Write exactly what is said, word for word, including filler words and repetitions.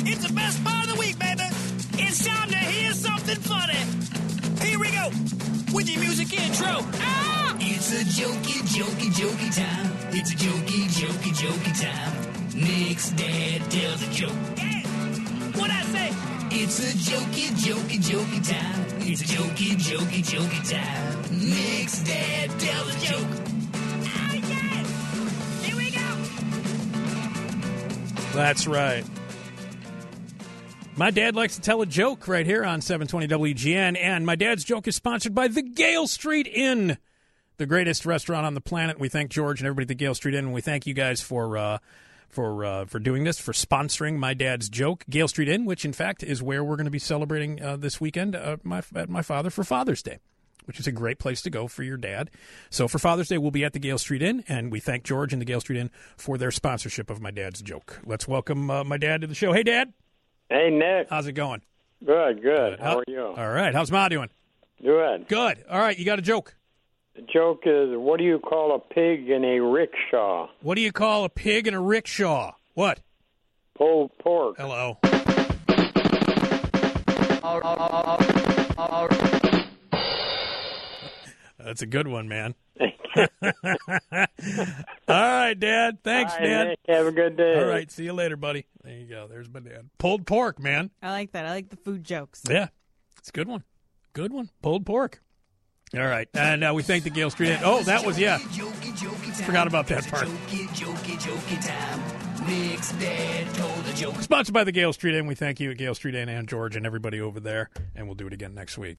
It's the best part of the week, baby. It's time to hear something funny. Here we go with your music intro. Ah! It's a jokey, jokey, jokey time. It's a jokey, jokey, jokey time. Nick's dad tells a joke. Yeah. What'd I say? It's a jokey, jokey, jokey time. It's a jokey, jokey, jokey time. Nick's dad tells a joke. Ah, yes! Here we go. That's right. My dad likes to tell a joke right here on seven twenty W G N, and my dad's joke is sponsored by the Gale Street Inn, the greatest restaurant on the planet. We thank George and everybody at the Gale Street Inn, and we thank you guys for uh, for uh, for doing this, for sponsoring my dad's joke. Gale Street Inn, which in fact is where we're going to be celebrating uh, this weekend uh, my, at my father for Father's Day, which is a great place to go for your dad. So for Father's Day, we'll be at the Gale Street Inn, and we thank George and the Gale Street Inn for their sponsorship of my dad's joke. Let's welcome uh, my dad to the show. Hey, Dad. Hey, Nick. How's it going? Good, good. Good. How, How are you? All right. How's Ma doing? Good. Good. All right. You got a joke? The joke is, what do you call a pig in a rickshaw? What do you call a pig in a rickshaw? What? Pulled pork. Hello. That's a good one, man. All right, Dad. Thanks, All right, Dad. Nick, have a good day. All right. See you later, buddy. There you go. There's my dad. Pulled pork, man. I like that. I like the food jokes. Yeah. It's a good one. Good one. Pulled pork. All right. And uh, we thank the Gale Street Inn. Oh, that was, yeah. Forgot about that part. Nick's dad told a joke. Sponsored by the Gale Street Inn. We thank you at Gale Street Inn and George and everybody over there. And we'll do it again next week.